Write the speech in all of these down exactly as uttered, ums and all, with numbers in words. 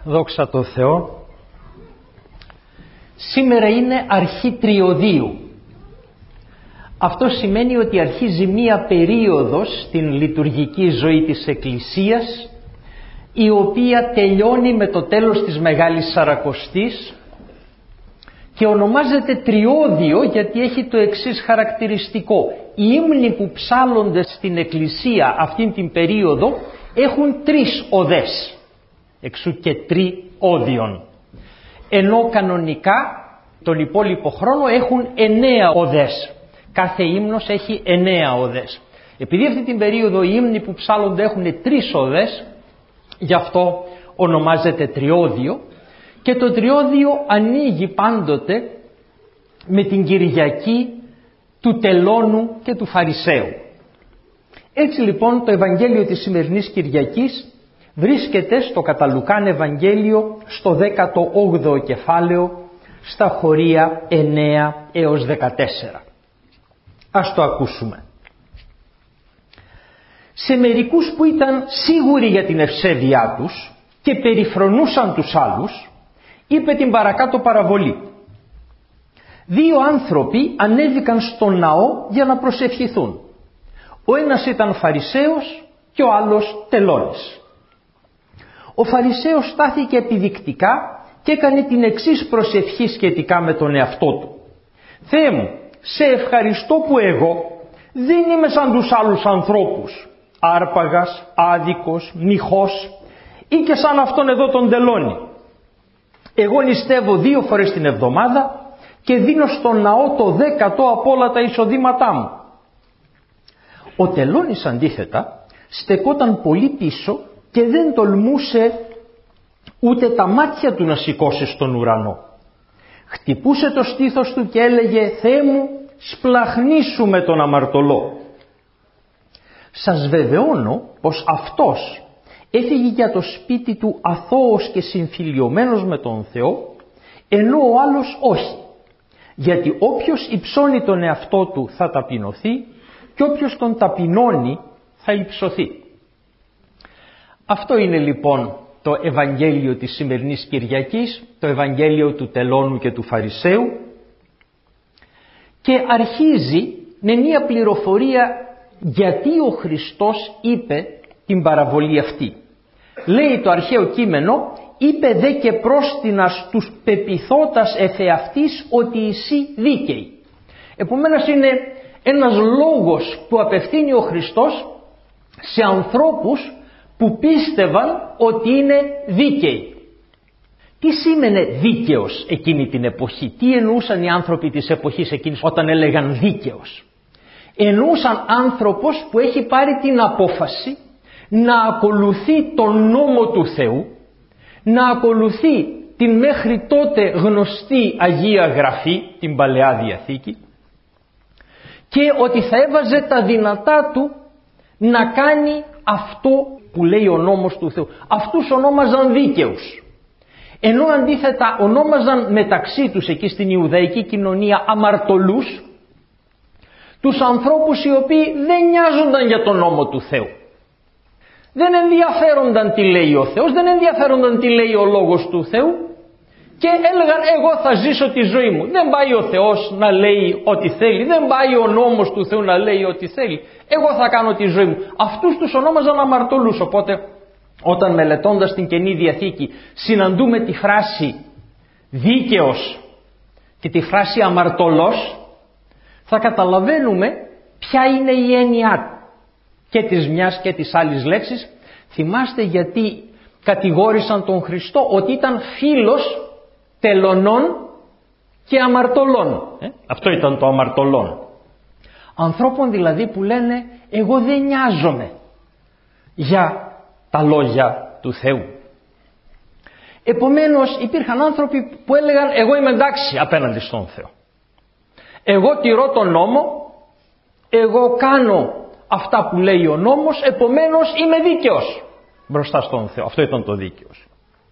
Δόξα τω Θεώ. Σήμερα είναι αρχή τριωδίου. Αυτό σημαίνει ότι αρχίζει μία περίοδος στην λειτουργική ζωή της Εκκλησίας, η οποία τελειώνει με το τέλος της Μεγάλης Σαρακοστής και ονομάζεται τριώδιο γιατί έχει το εξής χαρακτηριστικό. Οι ύμνοι που ψάλλονται στην Εκκλησία αυτήν την περίοδο έχουν τρεις οδές, εξού και τριώδιον, ενώ κανονικά τον υπόλοιπο χρόνο έχουν εννέα οδές. Κάθε ύμνος έχει εννέα οδές. Επειδή αυτή την περίοδο οι ύμνοι που ψάλλονται έχουν τρεις οδές, γι' αυτό ονομάζεται τριώδιο, και το τριώδιο ανοίγει πάντοτε με την Κυριακή του Τελώνου και του Φαρισαίου. Έτσι λοιπόν το Ευαγγέλιο της σημερινής Κυριακής βρίσκεται στο κατά Λουκάν Ευαγγέλιο στο δέκατο όγδοο κεφάλαιο, στα χωρία εννέα έως δεκατέσσερα. Ας το ακούσουμε. Σε μερικούς που ήταν σίγουροι για την ευσέβειά τους και περιφρονούσαν τους άλλους, είπε την παρακάτω παραβολή. Δύο άνθρωποι ανέβηκαν στον ναό για να προσευχηθούν. Ο ένας ήταν Φαρισαίος και ο άλλος τελώνης. Ο Φαρισαίος στάθηκε επιδεικτικά και έκανε την εξής προσευχή σχετικά με τον εαυτό του. Θεέ μου, σε ευχαριστώ που εγώ δεν είμαι σαν τους άλλους ανθρώπους, άρπαγας, άδικος, νυχός ή και σαν αυτόν εδώ τον τελώνη. Εγώ νηστεύω δύο φορές την εβδομάδα και δίνω στον ναό το δέκατο από όλα τα εισοδήματά μου. Ο τελώνης αντίθετα στεκόταν πολύ πίσω και δεν τολμούσε ούτε τα μάτια του να σηκώσει στον ουρανό. Χτυπούσε το στήθος του και έλεγε «Θεέ μου, σπλαχνίσου με τον αμαρτωλό». Σας βεβαιώνω πως αυτός έφυγε για το σπίτι του αθώος και συμφιλιωμένος με τον Θεό, ενώ ο άλλος όχι. Γιατί όποιος υψώνει τον εαυτό του θα ταπεινωθεί και όποιος τον ταπεινώνει θα υψωθεί. Αυτό είναι λοιπόν το Ευαγγέλιο της σημερινής Κυριακής, το Ευαγγέλιο του Τελώνου και του Φαρισαίου, και αρχίζει με μια πληροφορία γιατί ο Χριστός είπε την παραβολή αυτή. Λέει το αρχαίο κείμενο, είπε δε και πρόστινας τους πεποιθώτας εφεαυτής ότι εσύ δίκαιοι. Επομένως είναι ένας λόγος που απευθύνει ο Χριστός σε ανθρώπους που πίστευαν ότι είναι δίκαιοι. Τι σήμαινε δίκαιος εκείνη την εποχή, τι εννοούσαν οι άνθρωποι της εποχής εκείνης όταν έλεγαν δίκαιος? Εννοούσαν άνθρωπος που έχει πάρει την απόφαση να ακολουθεί τον νόμο του Θεού, να ακολουθεί την μέχρι τότε γνωστή Αγία Γραφή, την Παλαιά Διαθήκη, και ότι θα έβαζε τα δυνατά του να κάνει αυτό που λέει ο νόμος του Θεού. Αυτούς ονόμαζαν δίκαιους. Ενώ αντίθετα ονόμαζαν μεταξύ τους εκεί στην Ιουδαϊκή κοινωνία αμαρτωλούς, τους ανθρώπους οι οποίοι δεν νοιάζονταν για τον νόμο του Θεού. Δεν ενδιαφέρονταν τι λέει ο Θεός, δεν ενδιαφέρονταν τι λέει ο λόγος του Θεού και έλεγαν εγώ θα ζήσω τη ζωή μου. Δεν πάει ο Θεός να λέει ό,τι θέλει, δεν πάει ο νόμος του Θεού να λέει ό,τι θέλει. Εγώ θα κάνω τη ζωή μου. Αυτούς τους ονόμαζαν αμαρτωλούς. Οπότε όταν μελετώντας την Καινή Διαθήκη συναντούμε τη φράση δίκαιος και τη φράση αμαρτωλός, θα καταλαβαίνουμε ποια είναι η έννοια και της μιας και της άλλης λέξης. Θυμάστε γιατί κατηγόρησαν τον Χριστό ότι ήταν φίλος τελωνών και αμαρτωλών. Ε? Αυτό ήταν το αμαρτωλών. Ανθρώπων δηλαδή που λένε εγώ δεν νοιάζομαι για τα λόγια του Θεού. Επομένως υπήρχαν άνθρωποι που έλεγαν εγώ είμαι εντάξει απέναντι στον Θεό. Εγώ τηρώ τον νόμο, εγώ κάνω αυτά που λέει ο νόμος, επομένως είμαι δίκαιος μπροστά στον Θεό. Αυτό ήταν το δίκαιος.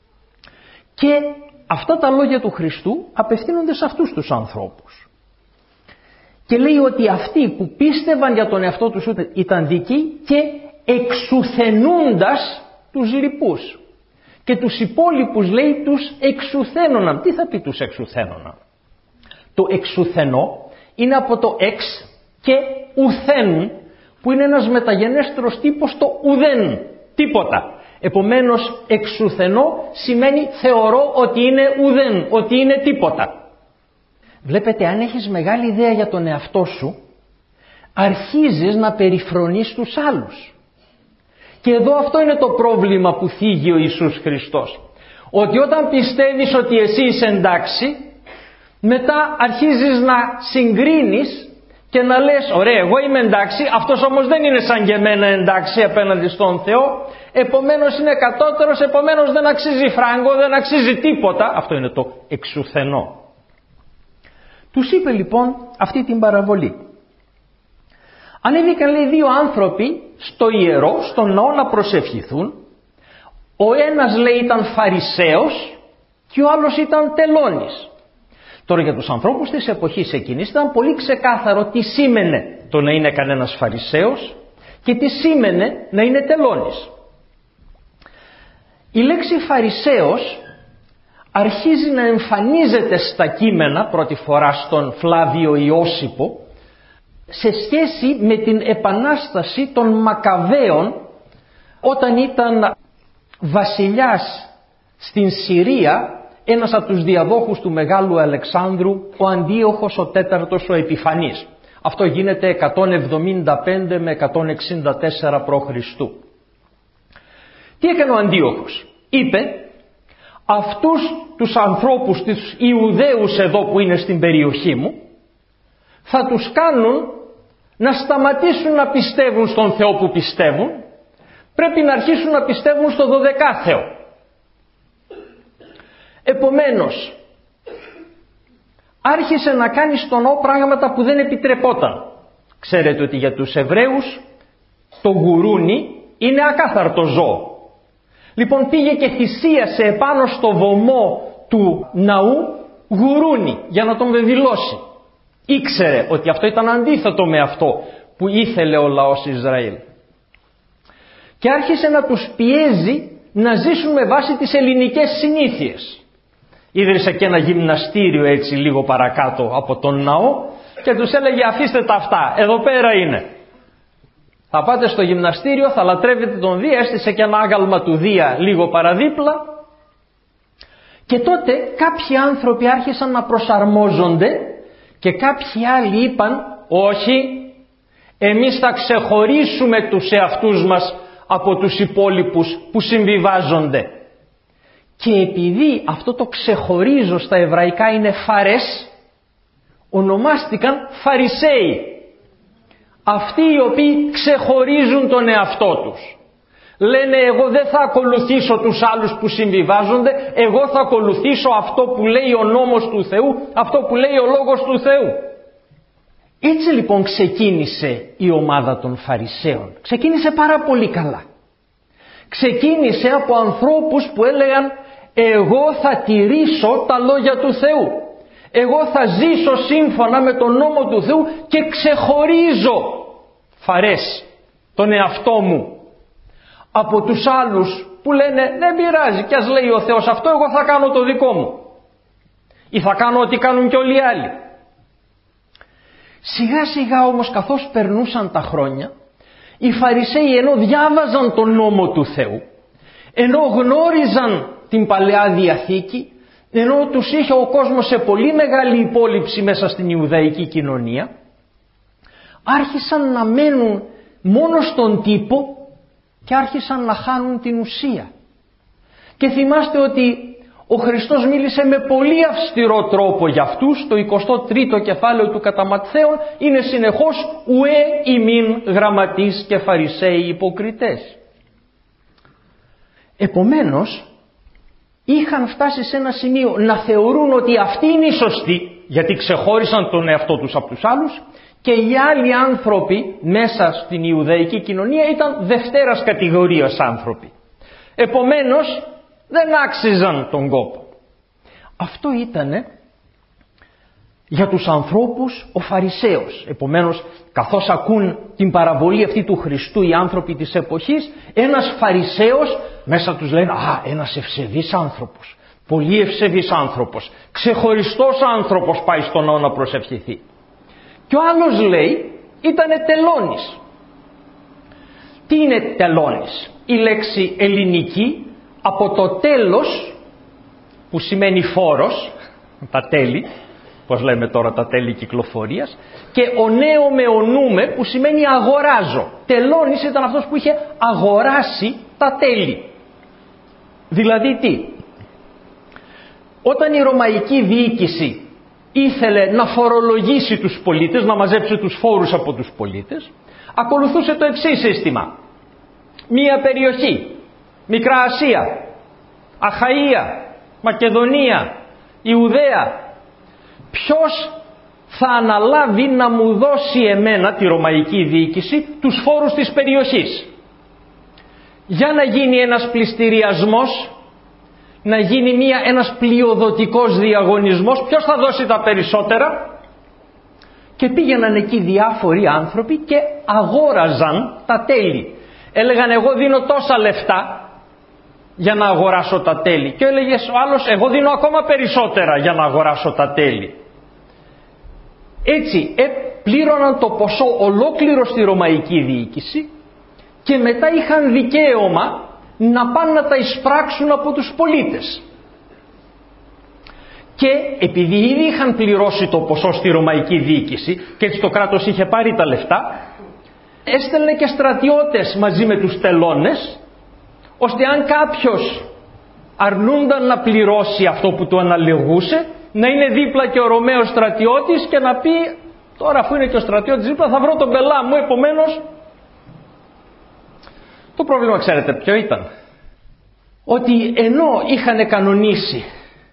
Και αυτά τα λόγια του Χριστού απευθύνονται σε αυτούς τους ανθρώπους. Και λέει ότι αυτοί που πίστευαν για τον εαυτό τους ήταν δίκαιοι και εξουθενούντας τους λοιπούς. Και και τους υπόλοιπους, λέει, τους εξουθένωναν. Τι θα πει τους εξουθένωναν? Το εξουθενό είναι από το εξ και ουθέν, που είναι ένας μεταγενέστερος τύπος, το ουδέν, τίποτα. Επομένως εξουθενό σημαίνει θεωρώ ότι είναι ουδέν, ότι είναι τίποτα. Βλέπετε, αν έχεις μεγάλη ιδέα για τον εαυτό σου, αρχίζεις να περιφρονείς τους άλλους. Και εδώ αυτό είναι το πρόβλημα που θίγει ο Ιησούς Χριστός. Ότι όταν πιστεύεις ότι εσύ είσαι εντάξει, μετά αρχίζεις να συγκρίνεις και να λες, ωραία, εγώ είμαι εντάξει, αυτός όμως δεν είναι σαν και εμένα εντάξει απέναντι στον Θεό, επομένως είναι κατώτερος, επομένως δεν αξίζει φράγκο, δεν αξίζει τίποτα. Αυτό είναι το εξουθενό. Τους είπε λοιπόν αυτή την παραβολή. Ανέβηκαν, λέει, δύο άνθρωποι στο ιερό, στον ναό, να προσευχηθούν. Ο ένας, λέει, ήταν Φαρισαίος και ο άλλος ήταν τελώνης. Τώρα για τους ανθρώπους της εποχής εκείνης ήταν πολύ ξεκάθαρο τι σήμαινε το να είναι κανένας Φαρισαίος και τι σήμαινε να είναι τελώνης. Η λέξη Φαρισαίος αρχίζει να εμφανίζεται στα κείμενα πρώτη φορά στον Φλάβιο Ιώσιπο σε σχέση με την επανάσταση των Μακαβαίων, όταν ήταν βασιλιάς στην Συρία ένας από τους διαδόχους του Μεγάλου Αλεξάνδρου, ο Αντίοχος ο τέταρτος ο Επιφανής. Αυτό γίνεται εκατόν εβδομήντα πέντε με εκατόν εξήντα τέσσερα προ Χριστού. Τι έκανε ο Αντίοχος? Είπε, αυτούς τους ανθρώπους, τους Ιουδαίους εδώ που είναι στην περιοχή μου, θα τους κάνουν να σταματήσουν να πιστεύουν στον Θεό που πιστεύουν, πρέπει να αρχίσουν να πιστεύουν στο δωδεκάθεο. Επομένως, άρχισε να κάνει στον ναό πράγματα που δεν επιτρεπόταν. Ξέρετε ότι για τους Εβραίους το γουρούνι είναι ακάθαρτο ζώο. Λοιπόν, πήγε και θυσίασε επάνω στο βωμό του ναού γουρούνι για να τον βεβηλώσει. Ήξερε ότι αυτό ήταν αντίθετο με αυτό που ήθελε ο λαός Ισραήλ. Και άρχισε να τους πιέζει να ζήσουν με βάση τις ελληνικές συνήθειες. Ίδρυσε και ένα γυμναστήριο έτσι λίγο παρακάτω από τον ναό και τους έλεγε, αφήστε τα αυτά, εδώ πέρα είναι. Θα πάτε στο γυμναστήριο, θα λατρεύετε τον Δία, έστησε και ένα άγαλμα του Δία λίγο παραδίπλα. Και τότε κάποιοι άνθρωποι άρχισαν να προσαρμόζονται και κάποιοι άλλοι είπαν, όχι, εμείς θα ξεχωρίσουμε τους εαυτούς μας από τους υπόλοιπους που συμβιβάζονται. Και επειδή αυτό το ξεχωρίζω στα εβραϊκά είναι φαρές, ονομάστηκαν Φαρισαίοι. Αυτοί οι οποίοι ξεχωρίζουν τον εαυτό τους. Λένε, εγώ δεν θα ακολουθήσω τους άλλους που συμβιβάζονται, εγώ θα ακολουθήσω αυτό που λέει ο νόμος του Θεού, αυτό που λέει ο λόγος του Θεού. Έτσι λοιπόν ξεκίνησε η ομάδα των Φαρισαίων. Ξεκίνησε πάρα πολύ καλά. Ξεκίνησε από ανθρώπους που έλεγαν, εγώ θα τηρήσω τα λόγια του Θεού. Εγώ θα ζήσω σύμφωνα με τον νόμο του Θεού και ξεχωρίζω, φαρές, τον εαυτό μου από τους άλλους που λένε, δεν πειράζει, κι ας λέει ο Θεός αυτό, εγώ θα κάνω το δικό μου. Ή θα κάνω ό,τι κάνουν και όλοι οι άλλοι. Σιγά σιγά όμως, καθώς περνούσαν τα χρόνια, οι Φαρισαίοι, ενώ διάβαζαν τον νόμο του Θεού, ενώ γνώριζαν την Παλαιά Διαθήκη, ενώ τους είχε ο κόσμος σε πολύ μεγάλη υπόλοιψη μέσα στην Ιουδαϊκή κοινωνία, άρχισαν να μένουν μόνο στον τύπο και άρχισαν να χάνουν την ουσία. Και θυμάστε ότι ο Χριστός μίλησε με πολύ αυστηρό τρόπο για αυτούς. Το εικοστό τρίτο κεφάλαιο του κατά Ματθαίον είναι συνεχώς ουέ ημίν γραμματείς και φαρισαίοι υποκριτές. Επομένως είχαν φτάσει σε ένα σημείο να θεωρούν ότι αυτοί είναι οι σωστοί, γιατί ξεχώρισαν τον εαυτό τους από τους άλλους, και οι άλλοι άνθρωποι μέσα στην Ιουδαϊκή κοινωνία ήταν δευτέρας κατηγορίας άνθρωποι. Επομένως δεν άξιζαν τον κόπο. Αυτό ήταν για τους ανθρώπους ο Φαρισαίος. Επομένως, καθώς ακούν την παραβολή αυτή του Χριστού οι άνθρωποι της εποχής, ένας Φαρισαίος μέσα τους λένε «Α, ένας ευσεβής άνθρωπος, πολύ ευσεβής άνθρωπος, ξεχωριστός άνθρωπος πάει στον ναό να προσευχηθεί». Και ο άλλος λέει ήτανε τελώνης. Τι είναι τελώνης? Η λέξη ελληνική από το τέλος, που σημαίνει φόρος, τα τέλη, πώς λέμε τώρα τα τέλη κυκλοφορίας, και ο νέο με ονούμε που σημαίνει αγοράζω. Τελώνης ήταν αυτός που είχε αγοράσει τα τέλη. Δηλαδή τι? Όταν η ρωμαϊκή διοίκηση ήθελε να φορολογήσει τους πολίτες, να μαζέψει τους φόρους από τους πολίτες, ακολουθούσε το εξής σύστημα. Μία περιοχή, Μικρά Ασία, Αχαΐα, Μακεδονία, Ιουδαία, ποιος θα αναλάβει να μου δώσει εμένα, τη ρωμαϊκή διοίκηση, τους φόρους της περιοχής? Για να γίνει ένας πληστηριασμός, να γίνει μια, ένας πλειοδοτικός διαγωνισμός, ποιος θα δώσει τα περισσότερα? Και πήγαιναν εκεί διάφοροι άνθρωποι και αγόραζαν τα τέλη. Έλεγαν εγώ δίνω τόσα λεφτά για να αγοράσω τα τέλη. Και έλεγε ο άλλος εγώ δίνω ακόμα περισσότερα για να αγοράσω τα τέλη. Έτσι ε, πλήρωναν το ποσό ολόκληρο στη ρωμαϊκή διοίκηση και μετά είχαν δικαίωμα να πάνε να τα εισπράξουν από τους πολίτες. Και επειδή ήδη είχαν πληρώσει το ποσό στη ρωμαϊκή διοίκηση και έτσι το κράτος είχε πάρει τα λεφτά, έστελνε και στρατιώτες μαζί με τους τελώνες, ώστε αν κάποιος αρνούνταν να πληρώσει αυτό που του αναλογούσε, να είναι δίπλα και ο Ρωμαίος στρατιώτης και να πει τώρα αφού είναι και ο στρατιώτης δίπλα θα βρω τον πελά μου. Επομένως το πρόβλημα ξέρετε ποιο ήταν? Ότι ενώ είχαν κανονίσει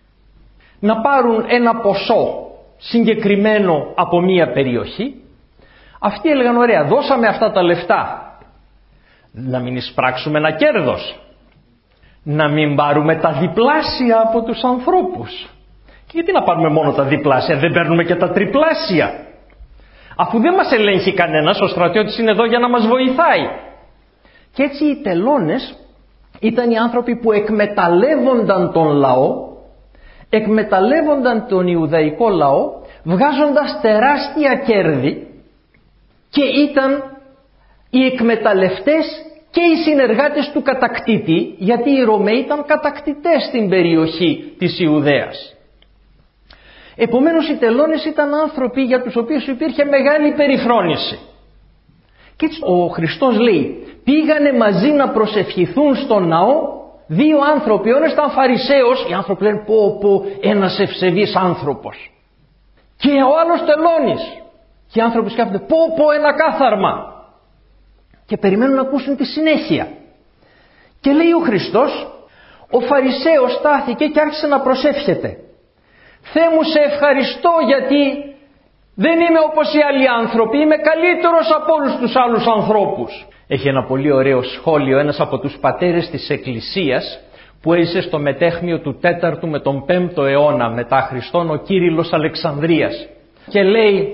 να πάρουν ένα ποσό συγκεκριμένο από μία περιοχή, αυτοί έλεγαν ωραία, δώσαμε αυτά τα λεφτά, να μην εισπράξουμε ένα κέρδος, να μην πάρουμε τα διπλάσια από τους ανθρώπους. Και γιατί να πάρουμε μόνο τα διπλάσια, δεν παίρνουμε και τα τριπλάσια? Αφού δεν μας ελέγχει κανένας, ο στρατιώτης είναι εδώ για να μας βοηθάει. Και έτσι οι τελώνες ήταν οι άνθρωποι που εκμεταλλεύονταν τον λαό, εκμεταλλεύονταν τον Ιουδαϊκό λαό, βγάζοντας τεράστια κέρδη, και ήταν οι εκμεταλλευτές και οι συνεργάτες του κατακτήτη, γιατί οι Ρωμαίοι ήταν κατακτητές στην περιοχή της Ιουδαίας. Επομένως οι τελώνες ήταν άνθρωποι για τους οποίους υπήρχε μεγάλη περιφρόνηση. Και έτσι ο Χριστός λέει, πήγανε μαζί να προσευχηθούν στον ναό δύο άνθρωποι. Ο ένας ήταν Φαρισαίος, οι άνθρωποι λένε πω πω ένας ευσεβής άνθρωπος, και ο άλλος τελώνης, και οι άνθρωποι σκέφτονται πω πω ένα κάθαρμα, και περιμένουν να ακούσουν τη συνέχεια. Και λέει ο Χριστός, ο Φαρισαίος στάθηκε και άρχισε να προσεύχεται. Θεέ μου, σε ευχαριστώ γιατί δεν είμαι όπως οι άλλοι άνθρωποι, είμαι καλύτερος από όλους τους άλλους ανθρώπους. Έχει ένα πολύ ωραίο σχόλιο ένας από τους πατέρες της Εκκλησίας που έζησε στο μετέχμιο του τέταρτου με τον πέμπτο αιώνα μετά Χριστόν, ο Κύριλλος Αλεξανδρίας. Και λέει,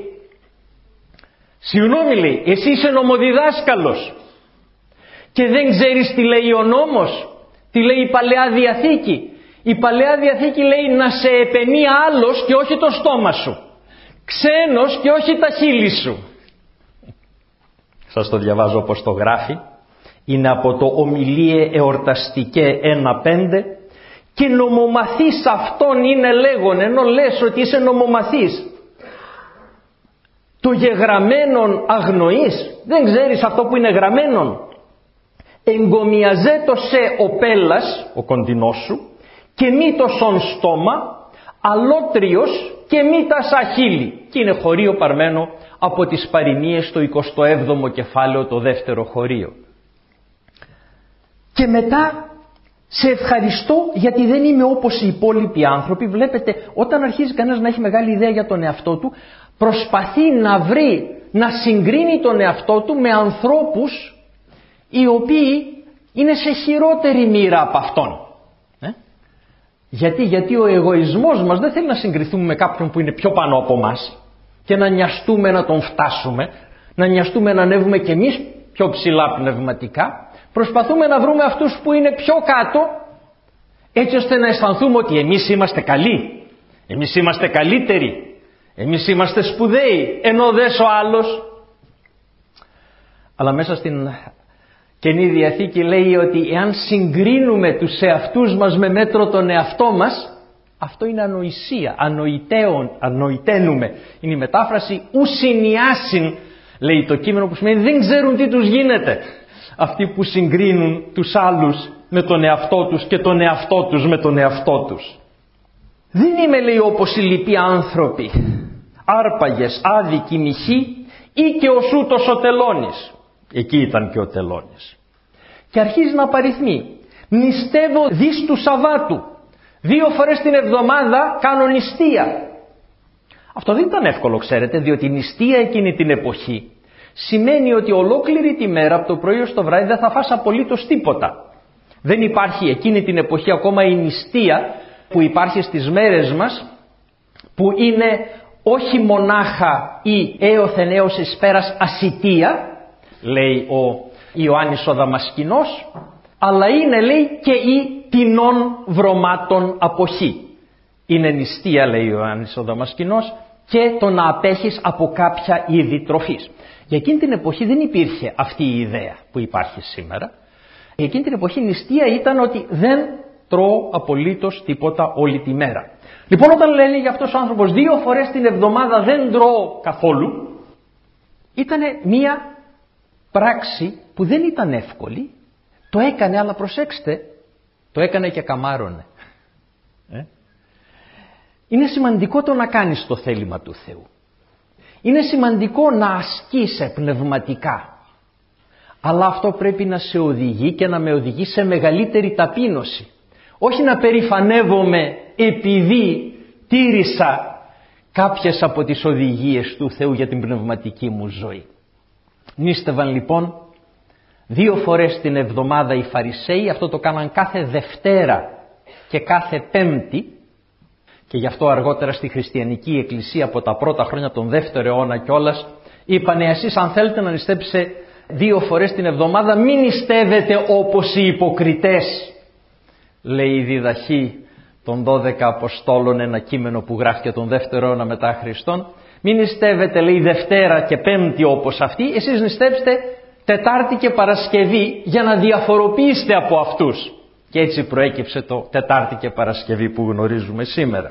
συγγνώμη λέει, εσύ είσαι νομοδιδάσκαλος και δεν ξέρεις τι λέει ο νόμος, τι λέει η Παλαιά Διαθήκη? Η Παλαιά Διαθήκη λέει να σε επενεί άλλος και όχι το στόμα σου, ξένος και όχι τα χείλη σου. Σας το διαβάζω όπως το γράφει. Είναι από το Ομιλίε Εορταστικέ ένα πέντε. Και νομομαθής αυτόν είναι λέγον, ενώ λες ότι είσαι νομομαθής, το γεγραμμένον αγνοείς? Δεν ξέρεις αυτό που είναι γραμμένον? Εγκομιαζέτο σε ο πέλας, ο κοντινός σου, και μήτωσον στόμα, αλότριος και μήτας αχίλη. Και είναι χωρίο παρμένο από τις παροιμίες στο εικοστό έβδομο κεφάλαιο, το δεύτερο χωρίο. Και μετά, σε ευχαριστώ γιατί δεν είμαι όπως οι υπόλοιποι άνθρωποι. Βλέπετε, όταν αρχίζει κανένας να έχει μεγάλη ιδέα για τον εαυτό του, προσπαθεί να βρει, να συγκρίνει τον εαυτό του με ανθρώπους οι οποίοι είναι σε χειρότερη μοίρα από αυτόν. Ε? Γιατί, γιατί ο εγωισμός μας δεν θέλει να συγκριθούμε με κάποιον που είναι πιο πάνω από μας και να νοιαστούμε να τον φτάσουμε, να νοιαστούμε να ανέβουμε κι εμείς πιο ψηλά πνευματικά. Προσπαθούμε να βρούμε αυτούς που είναι πιο κάτω, έτσι ώστε να αισθανθούμε ότι εμείς είμαστε καλοί, εμείς είμαστε καλύτεροι, εμείς είμαστε σπουδαίοι, ενώ δες ο άλλος. Αλλά μέσα στην Καινή Διαθήκη λέει ότι εάν συγκρίνουμε τους εαυτούς μας με μέτρο τον εαυτό μας, αυτό είναι ανοησία, ανοητέων, ανοηταίνουμε. Είναι η μετάφραση ουσινιάσιν, λέει το κείμενο, που σημαίνει δεν ξέρουν τι τους γίνεται. Αυτοί που συγκρίνουν τους άλλους με τον εαυτό τους και τον εαυτό τους με τον εαυτό τους. Δεν είμαι, λέει, όπως οι λοιποί άνθρωποι, άρπαγες, άδικοι, μοιχοί ή και ο σούτος ο τελώνης. Εκεί ήταν και ο τελώνης. Και αρχίζει να παριθμεί. Νηστεύω δις του Σαββάτου. Δύο φορές την εβδομάδα κάνω νηστεία. Αυτό δεν ήταν εύκολο, ξέρετε, διότι η νηστεία εκείνη την εποχή σημαίνει ότι ολόκληρη τη μέρα από το πρωί ως το βράδυ δεν θα φας απολύτως τίποτα. Δεν υπάρχει εκείνη την εποχή ακόμα η νηστεία που υπάρχει στις μέρες μας, που είναι όχι μονάχα η έωθεν έως εις πέρας ασιτεία, λέει ο Ιωάννης ο Δαμασκηνός, αλλά είναι, λέει, και η τεινών βρωμάτων αποχή. Είναι νηστεία, λέει ο Ιωάννης ο Δαμασκηνός, και το να απέχεις από κάποια είδη τροφής. Για εκείνη την εποχή δεν υπήρχε αυτή η ιδέα που υπάρχει σήμερα. Για εκείνη την εποχή η νηστεία ήταν ότι δεν τρώω απολύτως τίποτα όλη τη μέρα. Λοιπόν, όταν λένε για αυτός ο άνθρωπος δύο φορές την εβδομάδα δεν τρώω καθόλου, ήταν μία πράξη που δεν ήταν εύκολη. Το έκανε, αλλά προσέξτε, το έκανε και καμάρωνε. Ε? Είναι σημαντικό το να κάνεις το θέλημα του Θεού. Είναι σημαντικό να ασκείσαι πνευματικά. Αλλά αυτό πρέπει να σε οδηγεί και να με οδηγεί σε μεγαλύτερη ταπείνωση. Όχι να περηφανεύομαι επειδή τήρησα κάποιες από τις οδηγίες του Θεού για την πνευματική μου ζωή. Νήστευαν λοιπόν δύο φορές την εβδομάδα οι Φαρισαίοι. Αυτό το κάναν κάθε Δευτέρα και κάθε Πέμπτη. Και γι' αυτό αργότερα στη χριστιανική εκκλησία από τα πρώτα χρόνια, τον δεύτερο αιώνα κιόλας, είπανε εσείς αν θέλετε να νηστέψετε δύο φορές την εβδομάδα, μην νηστεύετε όπως οι υποκριτές. Λέει η διδαχή των δώδεκα Αποστόλων, ένα κείμενο που γράφηκε τον δεύτερο αιώνα μετά Χριστόν. Μην νηστεύετε, λέει, Δευτέρα και Πέμπτη όπως αυτοί, εσείς νηστέψτε Τετάρτη και Παρασκευή για να διαφοροποιήσετε από αυτούς. Και έτσι προέκυψε το Τετάρτη και Παρασκευή που γνωρίζουμε σήμερα.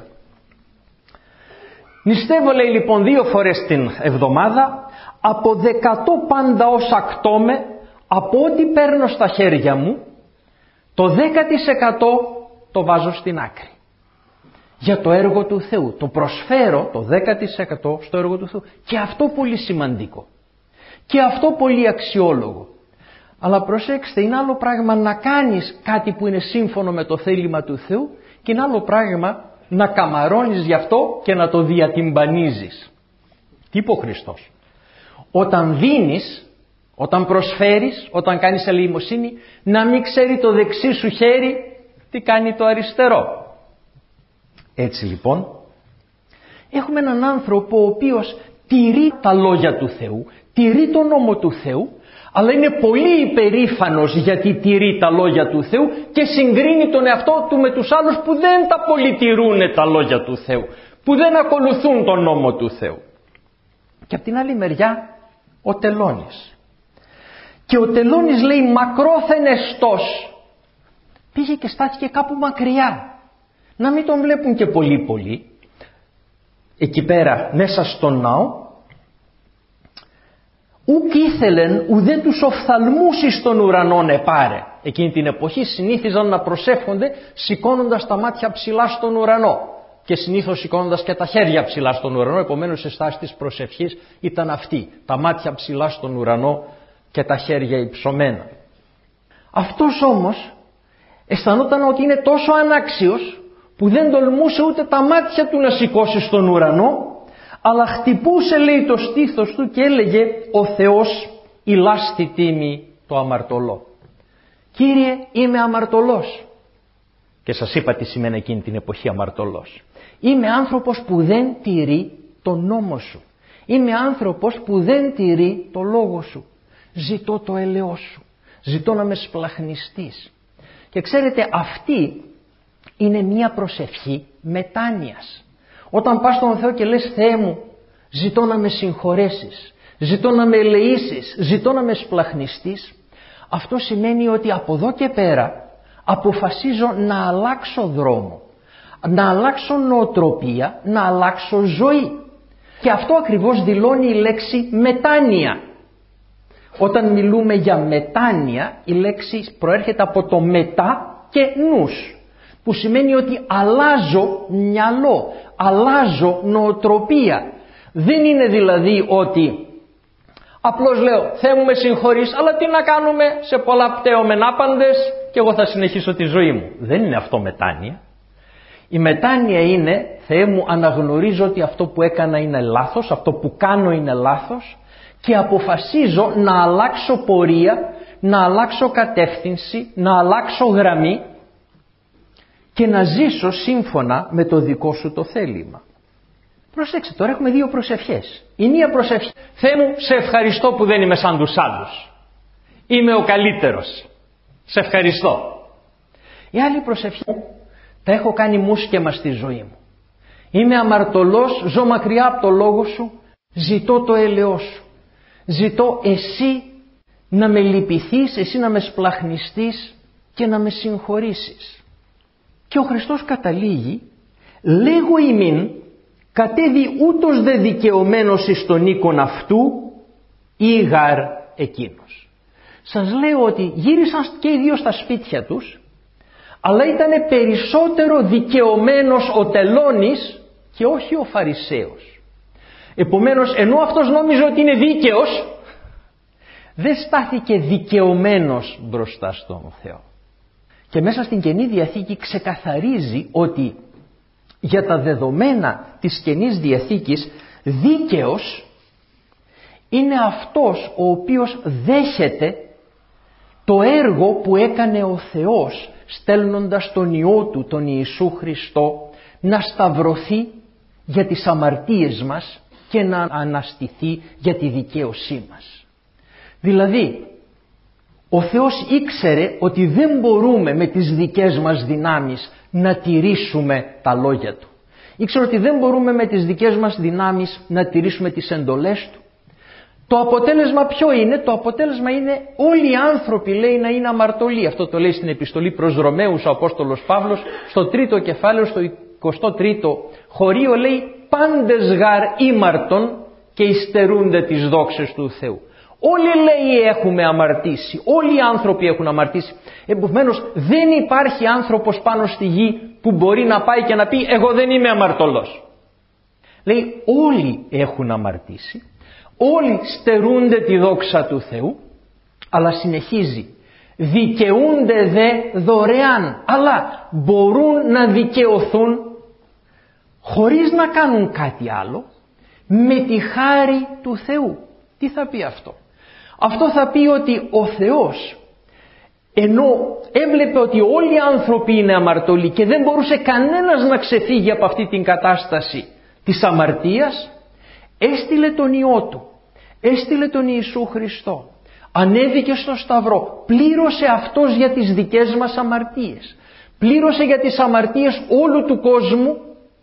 Νηστεύω, λέει, λοιπόν δύο φορές την εβδομάδα, από δεκατό πάντα όσα ακτώμε, από ό,τι παίρνω στα χέρια μου, το δέκα τοις εκατό το βάζω στην άκρη. Για το έργο του Θεού. Το προσφέρω το δέκα τοις εκατό στο έργο του Θεού. Και αυτό πολύ σημαντικό. Και αυτό πολύ αξιόλογο. Αλλά προσέξτε, είναι άλλο πράγμα να κάνεις κάτι που είναι σύμφωνο με το θέλημα του Θεού και είναι άλλο πράγμα να καμαρώνεις γι' αυτό και να το διατυμπανίζεις. Τι είπε ο Χριστός? Όταν δίνεις, όταν προσφέρεις, όταν κάνεις ελεημοσύνη, να μην ξέρει το δεξί σου χέρι τι κάνει το αριστερό. Έτσι λοιπόν, έχουμε έναν άνθρωπο ο οποίος τηρεί τα λόγια του Θεού, τηρεί τον νόμο του Θεού, αλλά είναι πολύ υπερήφανος γιατί τηρεί τα λόγια του Θεού και συγκρίνει τον εαυτό του με τους άλλους που δεν τα πολυτηρούν τα λόγια του Θεού, που δεν ακολουθούν τον νόμο του Θεού. Και από την άλλη μεριά ο τελώνης. Και ο τελώνης, λέει, μακρόθεν εστός, πήγε και στάθηκε κάπου μακριά, να μην τον βλέπουν και πολύ πολύ, εκεί πέρα μέσα στον ναό. Ουκ ήθελεν ουδέ τους οφθαλμούς εις τον ουρανόν επάρε. Εκείνη την εποχή συνήθιζαν να προσεύχονται σηκώνοντας τα μάτια ψηλά στον ουρανό και συνήθως σηκώνοντας και τα χέρια ψηλά στον ουρανό. Επομένως η στάση της προσευχής ήταν αυτή, τα μάτια ψηλά στον ουρανό και τα χέρια υψωμένα. Αυτός όμως αισθανόταν ότι είναι τόσο ανάξιος που δεν τολμούσε ούτε τα μάτια του να σηκώσει στον ουρανό, αλλά χτυπούσε, λέει, το στήθος του και έλεγε ο Θεός ηλά στη τίμη το αμαρτωλό. Κύριε, είμαι αμαρτωλός. Και σας είπα τι σημαίνει εκείνη την εποχή αμαρτωλός. Είμαι άνθρωπος που δεν τηρεί τον νόμο σου. Είμαι άνθρωπος που δεν τηρεί το λόγο σου. Ζητώ το έλεος σου. Ζητώ να με σπλαχνιστείς. Και ξέρετε, αυτή είναι μια προσευχή μετάνοιας. Όταν πας στον Θεό και λες, Θεέ μου, ζητώ να με συγχωρέσεις, ζητώ να με ελεήσεις, ζητώ να με σπλαχνιστείς, αυτό σημαίνει ότι από εδώ και πέρα αποφασίζω να αλλάξω δρόμο, να αλλάξω νοοτροπία, να αλλάξω ζωή. Και αυτό ακριβώς δηλώνει η λέξη μετάνοια. Όταν μιλούμε για μετάνοια, η λέξη προέρχεται από το μετά και νους, που σημαίνει ότι αλλάζω μυαλό, αλλάζω νοοτροπία. Δεν είναι δηλαδή ότι απλώς λέω, Θεέ μου με συγχωρείς, αλλά τι να κάνουμε, σε πολλά πτέωμεν άπαντες και εγώ θα συνεχίσω τη ζωή μου. Δεν είναι αυτό μετάνοια. Η μετάνοια είναι, Θεέ μου, αναγνωρίζω ότι αυτό που έκανα είναι λάθος, αυτό που κάνω είναι λάθος και αποφασίζω να αλλάξω πορεία, να αλλάξω κατεύθυνση, να αλλάξω γραμμή και να ζήσω σύμφωνα με το δικό σου το θέλημα. Προσέξτε, τώρα έχουμε δύο προσευχές. Η μία προσευχή, Θεέ μου, σε ευχαριστώ που δεν είμαι σαν τους άλλους. Είμαι ο καλύτερος. Σε ευχαριστώ. Η άλλη προσευχή, τα έχω κάνει μουσκεμα στη ζωή μου. Είμαι αμαρτωλός, ζω μακριά από το λόγο σου, ζητώ το έλεος σου. Ζητώ εσύ να με λυπηθείς, εσύ να με σπλαχνιστείς και να με συγχωρήσεις. Και ο Χριστός καταλήγει, λέγω ημίν, κατέβη ούτως δε δικαιωμένος εις τον οίκον αυτού ή γαρ εκείνος. Σας λέω ότι γύρισαν και οι δύο στα σπίτια τους, αλλά ήταν περισσότερο δικαιωμένος ο τελώνης και όχι ο Φαρισαίος. Επομένως, ενώ αυτός νόμιζε ότι είναι δίκαιος, δεν στάθηκε δικαιωμένος μπροστά στον Θεό. Και μέσα στην Καινή Διαθήκη ξεκαθαρίζει ότι για τα δεδομένα της Καινής Διαθήκης δίκαιος είναι αυτός ο οποίος δέχεται το έργο που έκανε ο Θεός στέλνοντας τον Υιό Του, τον Ιησού Χριστό, να σταυρωθεί για τις αμαρτίες μας και να αναστηθεί για τη δικαίωσή μας. Δηλαδή, ο Θεός ήξερε ότι δεν μπορούμε με τις δικές μας δυνάμεις να τηρήσουμε τα λόγια Του. Ήξερε ότι δεν μπορούμε με τις δικές μας δυνάμεις να τηρήσουμε τις εντολές Του. Το αποτέλεσμα ποιο είναι? Το αποτέλεσμα είναι όλοι οι άνθρωποι, λέει, να είναι αμαρτωλοί. Αυτό το λέει στην επιστολή προς Ρωμαίους ο Απόστολος Παύλος, στο τρίτο κεφάλαιο, στο εικοστό τρίτο χωρίο, λέει, πάντες γαρ ήμαρτον και υστερούνται τις δόξες του Θεού. Όλοι, λέει, έχουμε αμαρτήσει, όλοι οι άνθρωποι έχουν αμαρτήσει. Επομένως δεν υπάρχει άνθρωπος πάνω στη γη που μπορεί να πάει και να πει εγώ δεν είμαι αμαρτωλός. Λέει όλοι έχουν αμαρτήσει, όλοι στερούνται τη δόξα του Θεού, αλλά συνεχίζει, δικαιούνται δε δωρεάν, αλλά μπορούν να δικαιωθούν χωρίς να κάνουν κάτι άλλο, με τη χάρη του Θεού. Τι θα πει αυτό? Αυτό θα πει ότι ο Θεός, ενώ έβλεπε ότι όλοι οι άνθρωποι είναι αμαρτωλοί και δεν μπορούσε κανένας να ξεφύγει από αυτή την κατάσταση της αμαρτίας, έστειλε τον Υιό Του, έστειλε τον Ιησού Χριστό, ανέβηκε στο Σταυρό, πλήρωσε αυτός για τις δικές μας αμαρτίες, πλήρωσε για τις αμαρτίες όλου του κόσμου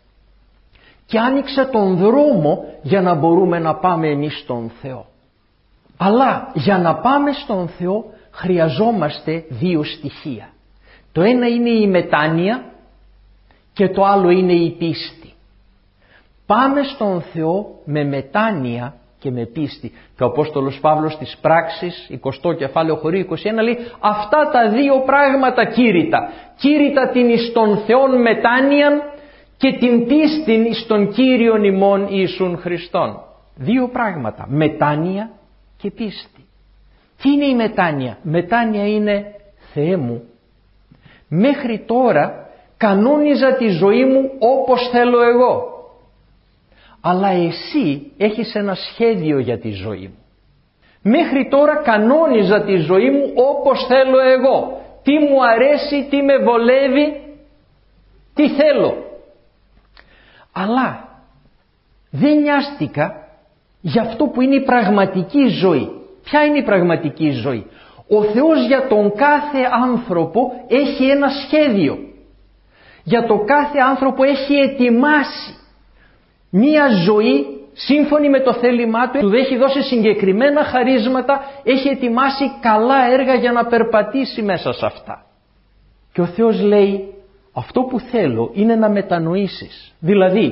και άνοιξε τον δρόμο για να μπορούμε να πάμε εμείς στον Θεό. Αλλά για να πάμε στον Θεό χρειαζόμαστε δύο στοιχεία. Το ένα είναι η μετάνοια και το άλλο είναι η πίστη. Πάμε στον Θεό με μετάνοια και με πίστη. Και ο Απόστολος Παύλος στις πράξεις, εικοστό κεφάλαιο χωρί είκοσι ένα, λέει αυτά τα δύο πράγματα κήρυτα. Κήρυτα την εις τον Θεόν μετάνοιαν και την πίστην εις τον Κύριον ημών Ιησούν Χριστόν. Δύο πράγματα, μετάνοια και πίστη. Τι είναι η μετάνοια? Μετάνοια είναι, Θεέ μου, μέχρι τώρα κανόνιζα τη ζωή μου όπως θέλω εγώ, αλλά εσύ έχεις ένα σχέδιο για τη ζωή μου. Μέχρι τώρα κανόνιζα τη ζωή μου όπως θέλω εγώ, τι μου αρέσει, τι με βολεύει, τι θέλω. Αλλά δεν νοιάστηκα για αυτό που είναι η πραγματική ζωή. Ποια είναι η πραγματική ζωή? Ο Θεός για τον κάθε άνθρωπο έχει ένα σχέδιο. Για τον κάθε άνθρωπο έχει ετοιμάσει μία ζωή σύμφωνη με το θέλημά του, του έχει δώσει συγκεκριμένα χαρίσματα, έχει ετοιμάσει καλά έργα για να περπατήσει μέσα σε αυτά. Και ο Θεός λέει, αυτό που θέλω είναι να μετανοήσεις. Δηλαδή,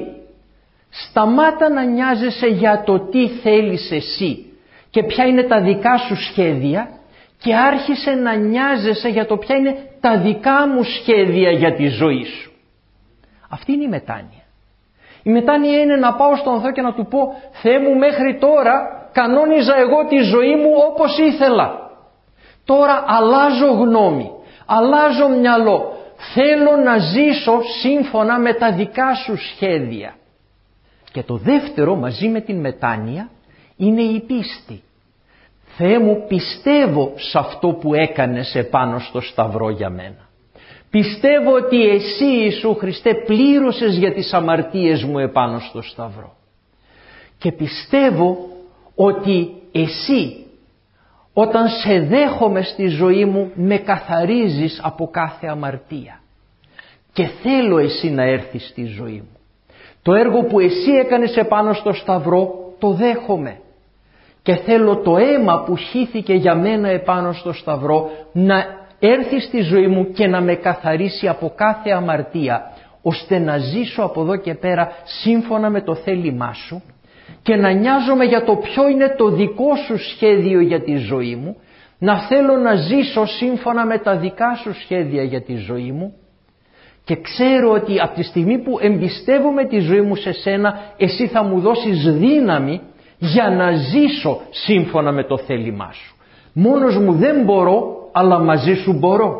σταμάτα να νοιάζεσαι για το τι θέλεις εσύ και ποια είναι τα δικά σου σχέδια και άρχισε να νοιάζεσαι για το ποια είναι τα δικά μου σχέδια για τη ζωή σου. Αυτή είναι η μετάνοια. Η μετάνοια είναι να πάω στον Θεό και να του πω, Θεέ μου, μέχρι τώρα κανόνιζα εγώ τη ζωή μου όπως ήθελα. Τώρα αλλάζω γνώμη, αλλάζω μυαλό. Θέλω να ζήσω σύμφωνα με τα δικά σου σχέδια. Και το δεύτερο μαζί με την μετάνοια είναι η πίστη. Θεέ μου, πιστεύω σε αυτό που έκανες επάνω στο σταυρό για μένα. Πιστεύω ότι εσύ, Ιησού Χριστέ, πλήρωσες για τις αμαρτίες μου επάνω στο σταυρό. Και πιστεύω ότι εσύ, όταν σε δέχομαι στη ζωή μου, με καθαρίζεις από κάθε αμαρτία. Και θέλω εσύ να έρθεις στη ζωή μου. Το έργο που εσύ έκανες επάνω στο σταυρό, το δέχομαι. Και θέλω το αίμα που χύθηκε για μένα επάνω στο σταυρό να έρθει στη ζωή μου και να με καθαρίσει από κάθε αμαρτία, ώστε να ζήσω από εδώ και πέρα σύμφωνα με το θέλημά σου και να νοιάζομαι για το ποιο είναι το δικό σου σχέδιο για τη ζωή μου, να θέλω να ζήσω σύμφωνα με τα δικά σου σχέδια για τη ζωή μου και ξέρω ότι από τη στιγμή που εμπιστεύομαι τη ζωή μου σε σένα, εσύ θα μου δώσεις δύναμη για να ζήσω σύμφωνα με το θέλημά σου. Μόνος μου δεν μπορώ, αλλά μαζί σου μπορώ.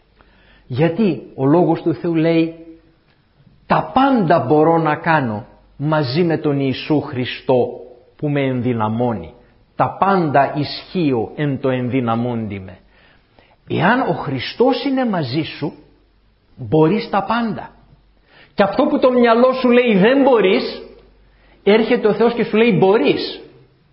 Γιατί ο Λόγος του Θεού λέει, τα πάντα μπορώ να κάνω μαζί με τον Ιησού Χριστό που με ενδυναμώνει. Τα πάντα ισχύω εν το ενδυναμώντι με. Εάν ο Χριστός είναι μαζί σου, μπορείς τα πάντα. Και αυτό που το μυαλό σου λέει δεν μπορείς, έρχεται ο Θεός και σου λέει μπορείς.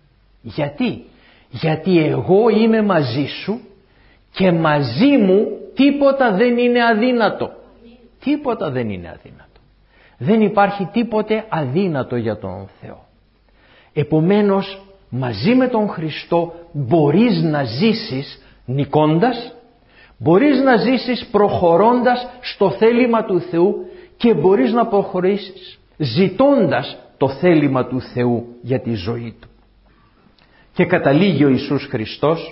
Γιατί? Γιατί εγώ είμαι μαζί σου και μαζί μου τίποτα δεν είναι αδύνατο. Τίποτα δεν είναι αδύνατο. Δεν υπάρχει τίποτε αδύνατο για τον Θεό. Επομένως, μαζί με τον Χριστό μπορείς να ζήσεις νικώντας, μπορείς να ζήσεις προχωρώντας στο θέλημα του Θεού και μπορείς να προχωρήσεις ζητώντας το θέλημα του Θεού για τη ζωή του. Και καταλήγει ο Ιησούς Χριστός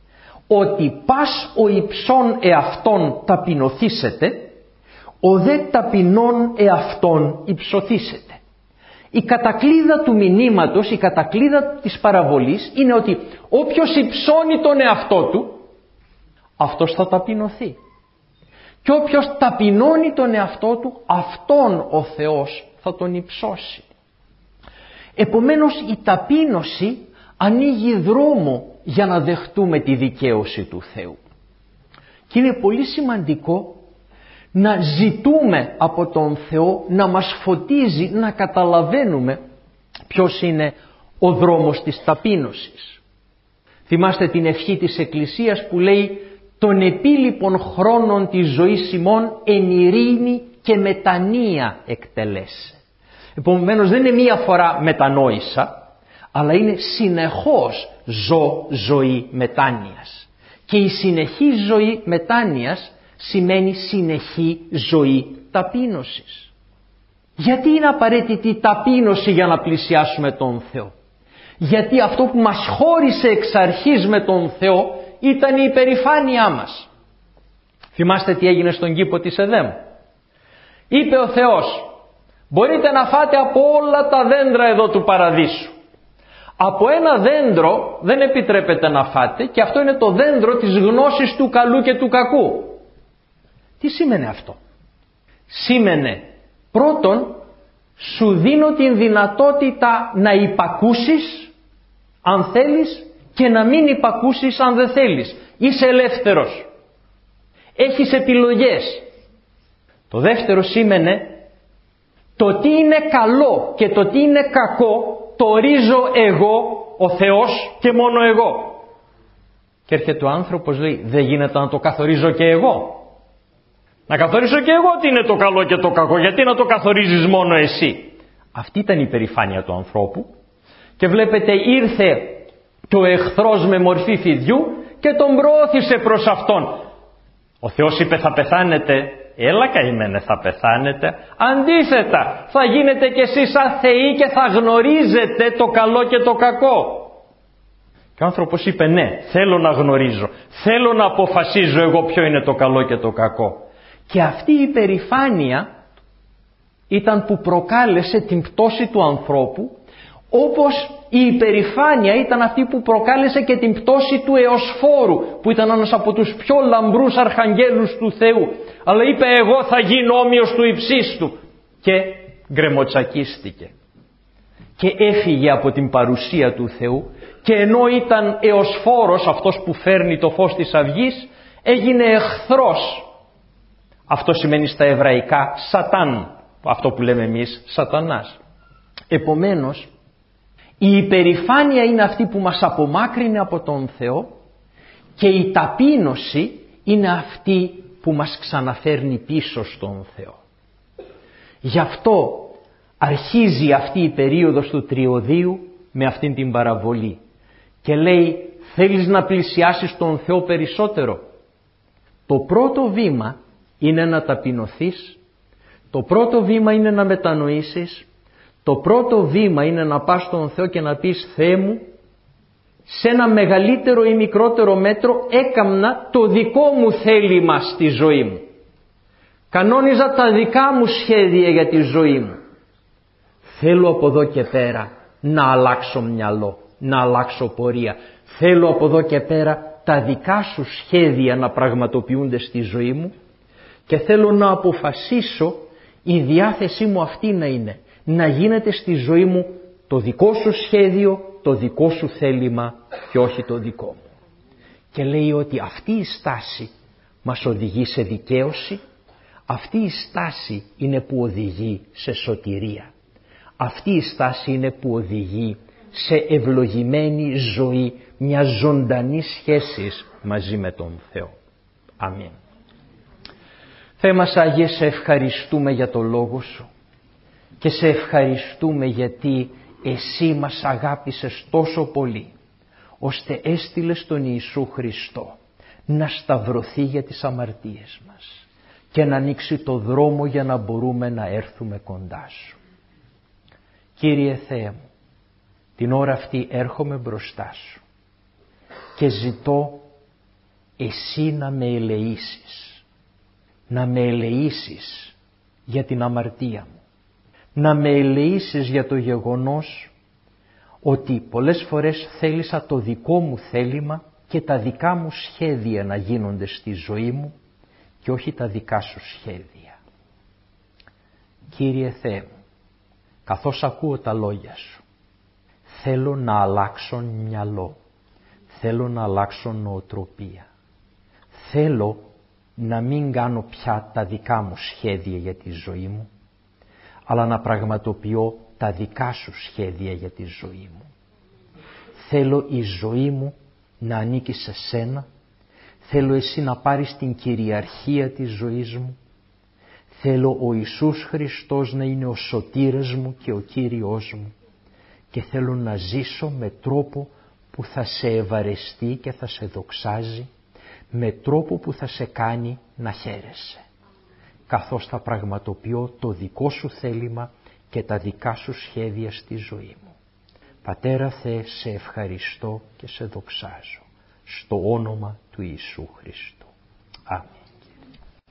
ότι πας ο υψών εαυτόν ταπεινωθήσετε, ο δε ταπεινών εαυτόν υψωθήσετε. Η κατακλίδα του μηνύματος, η κατακλίδα της παραβολής είναι ότι όποιος υψώνει τον εαυτό του, αυτός θα ταπεινωθεί. Και όποιος ταπεινώνει τον εαυτό του, αυτόν ο Θεός θα τον υψώσει. Επομένως η ταπείνωση ανοίγει δρόμο για να δεχτούμε τη δικαίωση του Θεού. Και είναι πολύ σημαντικό να ζητούμε από τον Θεό να μας φωτίζει, να καταλαβαίνουμε ποιος είναι ο δρόμος της ταπείνωσης. Θυμάστε την ευχή της Εκκλησίας που λέει «Των επίλοιπων χρόνων της ζωής ημών εν ειρήνη και μετανία εκτελέσαι». Επομένως δεν είναι μία φορά μετανόησα, αλλά είναι συνεχώς ζω ζωή μετάνοιας. Και η συνεχή ζωή μετάνοιας σημαίνει συνεχή ζωή ταπείνωσης. Γιατί είναι απαραίτητη η ταπείνωση για να πλησιάσουμε τον Θεό? Γιατί αυτό που μας χώρισε εξ αρχής με τον Θεό ήταν η υπερηφάνειά μας. Θυμάστε τι έγινε στον κήπο της Εδέμ? Είπε ο Θεός, μπορείτε να φάτε από όλα τα δέντρα εδώ του παραδείσου. Από ένα δέντρο δεν επιτρέπεται να φάτε και αυτό είναι το δέντρο της γνώσης του καλού και του κακού. Τι σήμαινε αυτό? Σήμαινε πρώτον, σου δίνω την δυνατότητα να υπακούσεις αν θέλεις και να μην υπακούσεις αν δεν θέλεις. Είσαι ελεύθερος. Έχεις επιλογές. Το δεύτερο σήμαινε το τι είναι καλό και το τι είναι κακό το ορίζω εγώ, ο Θεός και μόνο εγώ. Και έρχεται ο άνθρωπος, λέει, δεν γίνεται να το καθορίζω και εγώ. Να καθορίσω και εγώ τι είναι το καλό και το κακό, γιατί να το καθορίζεις μόνο εσύ. Αυτή ήταν η υπερηφάνεια του ανθρώπου. Και βλέπετε ήρθε το εχθρός με μορφή φιδιού και τον προώθησε προς αυτόν. Ο Θεός είπε θα πεθάνετε. Έλα καημένε, θα πεθάνετε. Αντίθετα θα γίνετε κι εσείς σαν θεοί και θα γνωρίζετε το καλό και το κακό. Και ο άνθρωπος είπε ναι, θέλω να γνωρίζω, θέλω να αποφασίζω εγώ ποιο είναι το καλό και το κακό. Και αυτή η υπερηφάνεια ήταν που προκάλεσε την πτώση του ανθρώπου, όπως η υπερηφάνεια ήταν αυτή που προκάλεσε και την πτώση του Εωσφόρου, που ήταν ένας από τους πιο λαμπρούς αρχαγγέλους του Θεού. Αλλά είπε εγώ θα γίνω όμοιος του υψίστου και γκρεμοτσακίστηκε. Και έφυγε από την παρουσία του Θεού και ενώ ήταν Εωσφόρος, αυτός που φέρνει το φως της αυγής, έγινε εχθρός. Αυτό σημαίνει στα εβραϊκά σατάν, αυτό που λέμε εμείς σατανάς. Επομένως, η υπερηφάνεια είναι αυτή που μας απομάκρυνε από τον Θεό και η ταπείνωση είναι αυτή που μας ξαναφέρνει πίσω στον Θεό. Γι' αυτό αρχίζει αυτή η περίοδος του τριωδίου με αυτήν την παραβολή και λέει θέλεις να πλησιάσεις τον Θεό περισσότερο. Το πρώτο βήμα είναι να ταπεινωθείς, το πρώτο βήμα είναι να μετανοήσεις, το πρώτο βήμα είναι να πας στον Θεό και να πεις Θεέ μου, σε ένα μεγαλύτερο ή μικρότερο μέτρο έκαμνα το δικό μου θέλημα στη ζωή μου. Κανόνιζα τα δικά μου σχέδια για τη ζωή μου. Θέλω από εδώ και πέρα να αλλάξω μυαλό, να αλλάξω πορεία. Θέλω από εδώ και πέρα τα δικά σου σχέδια να πραγματοποιούνται στη ζωή μου και θέλω να αποφασίσω η διάθεσή μου αυτή να είναι. Να γίνεται στη ζωή μου το δικό σου σχέδιο, το δικό σου θέλημα και όχι το δικό μου. Και λέει ότι αυτή η στάση μας οδηγεί σε δικαίωση, αυτή η στάση είναι που οδηγεί σε σωτηρία. Αυτή η στάση είναι που οδηγεί σε ευλογημένη ζωή, μια ζωντανή σχέση μαζί με τον Θεό. Αμήν. Θεέ μας Άγιε, σε ευχαριστούμε για το Λόγο Σου και σε ευχαριστούμε γιατί Εσύ μας αγάπησες τόσο πολύ ώστε έστειλες τον Ιησού Χριστό να σταυρωθεί για τις αμαρτίες μας και να ανοίξει το δρόμο για να μπορούμε να έρθουμε κοντά Σου. Κύριε Θεέ μου, την ώρα αυτή έρχομαι μπροστά Σου και ζητώ Εσύ να με ελεήσεις, να με ελεήσεις για την αμαρτία μου, να με ελεήσεις για το γεγονός ότι πολλές φορές θέλησα το δικό μου θέλημα και τα δικά μου σχέδια να γίνονται στη ζωή μου και όχι τα δικά Σου σχέδια. Κύριε Θεέ μου, καθώς ακούω τα λόγια Σου, θέλω να αλλάξω μυαλό, θέλω να αλλάξω νοοτροπία, θέλω να μην κάνω πια τα δικά μου σχέδια για τη ζωή μου, αλλά να πραγματοποιώ τα δικά Σου σχέδια για τη ζωή μου. Θέλω η ζωή μου να ανήκει σε Σένα, θέλω Εσύ να πάρεις την κυριαρχία της ζωής μου, θέλω ο Ιησούς Χριστός να είναι ο σωτήρας μου και ο Κύριος μου και θέλω να ζήσω με τρόπο που θα σε ευαρεστεί και θα σε δοξάζει, με τρόπο που θα σε κάνει να χαίρεσαι, καθώς θα πραγματοποιώ το δικό Σου θέλημα και τα δικά Σου σχέδια στη ζωή μου. Πατέρα Θεέ, σε ευχαριστώ και σε δοξάζω, στο όνομα του Ιησού Χριστού. Αμήν.